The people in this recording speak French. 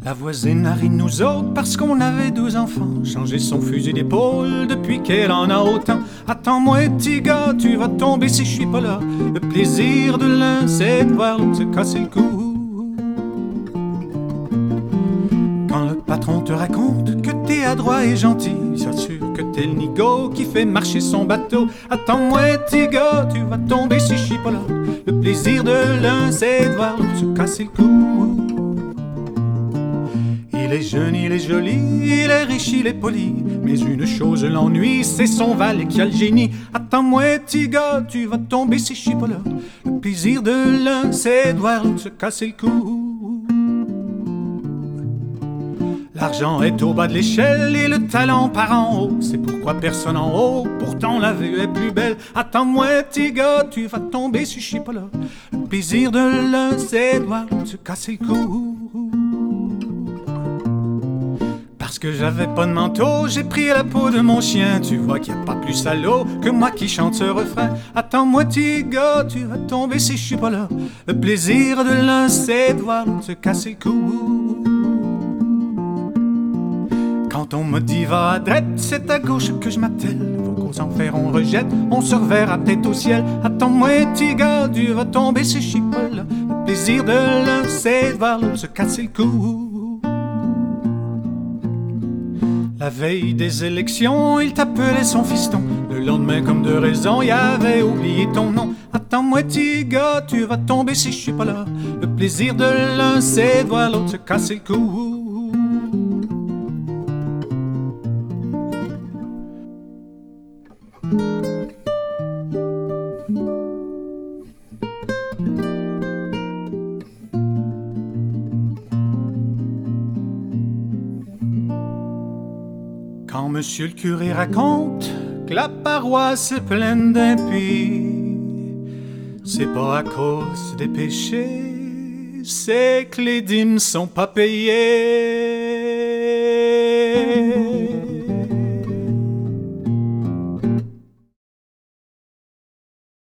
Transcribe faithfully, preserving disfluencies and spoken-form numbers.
La voisine a ri de nous autres parce qu'on avait douze enfants. Changé son fusil d'épaule depuis qu'elle en a autant. Attends-moi, petit gars, tu vas tomber si je suis pas là. Le plaisir de l'un, c'est de voir l'autre se casser le cou. Quand le patron te raconte que t'es adroit et gentil, s'assure que t'es le nigo qui fait marcher son bateau. Attends-moi, petit gars, tu vas tomber si je suis pas là. Le plaisir de l'un, c'est de voir l'autre se casser le cou. Il est jeune, il est joli, il est riche, il est poli. Mais une chose l'ennuie, c'est son valet qui a le génie. Attends-moi, petit gars, tu vas tomber si je suis pas là. Le plaisir de l'un, c'est de voir l'autre se casser le cou. L'argent est au bas de l'échelle et le talent par en haut. C'est pourquoi personne en haut, pourtant la vue est plus belle. Attends-moi, petit gars, tu vas tomber si je suis pas là. Le plaisir de l'un, c'est de voir l'autre se casser le cou. Parce que j'avais pas de manteau, j'ai pris la peau de mon chien. Tu vois qu'il n'y a pas plus salaud que moi qui chante ce refrain. Attends-moi, petit gars, tu vas tomber si je suis pas là. Le plaisir de l'un, c'est de voir l'autre se casser le cou. Quand on me dit va à droite, c'est à gauche que je m'attelle. Vos causes en fer on rejette, on se reverra peut-être au ciel. Attends-moi, petit gars, tu vas tomber si je suis pas là. Le plaisir de l'un, c'est de voir l'autre se casser le cou. La veille des élections, il t'appelait son fiston. Le lendemain, comme de raison, il avait oublié ton nom. Attends-moi, petit gars, tu vas tomber si je suis pas là. Le plaisir de l'un, c'est de voir l'autre se casser le cou. Quand monsieur le curé raconte que la paroisse est pleine d'impies, c'est pas à cause des péchés, c'est que les dîmes sont pas payées.